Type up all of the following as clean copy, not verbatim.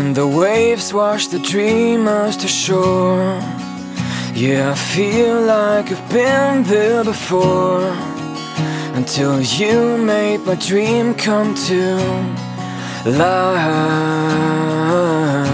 When the waves wash the dreamers to shore, yeah, I feel like I've been there before, until you made my dream come to life.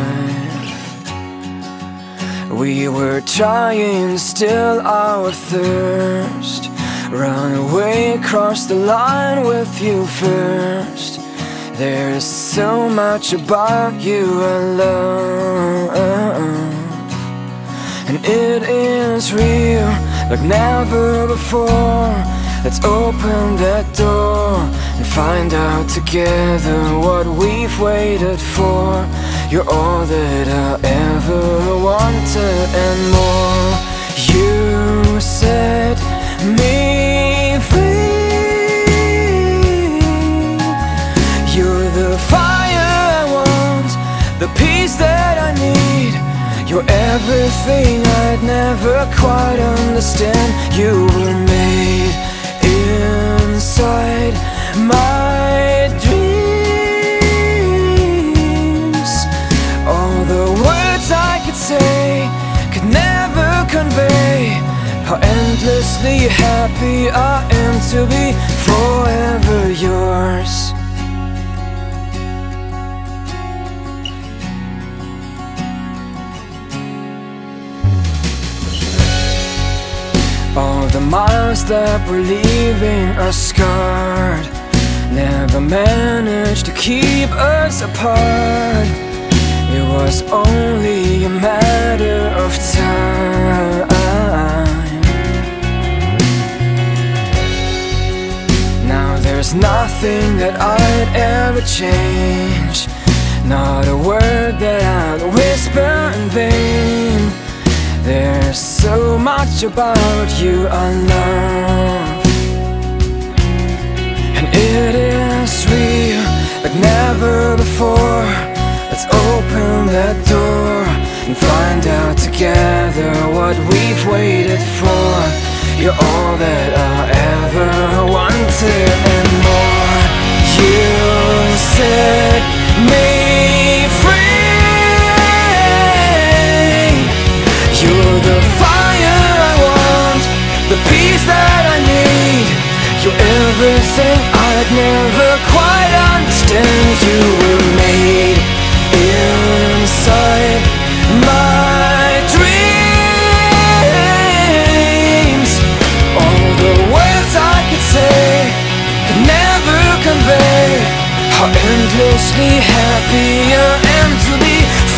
We were trying to still our thirst, run away across the line with you first. There's so much about you I love, and it is real like never before. Let's open that door and find out together what we've waited for. You're all that I ever wanted and more. You set me free. You're the fire I want, the peace that I need. You're everything I'd never quite understand. You were made inside my dreams. All the words I could say could never convey how endlessly happy I am to be forever yours. All the miles that we're leaving are scarred, never managed to keep us apart. It was only a matter of time. Now there's nothing that I'd ever change, not a word that I'd whisper in vain. There's so much about you I love, and it is real like never before. Let's open that door and find out together what we've waited for. You're all that I ever wanted and more. You set me free. You're the fire I want, the peace that I need. You're everything I'd never quite understand. You were made inside my dreams. All the words I could say could never convey how endlessly happy I am to be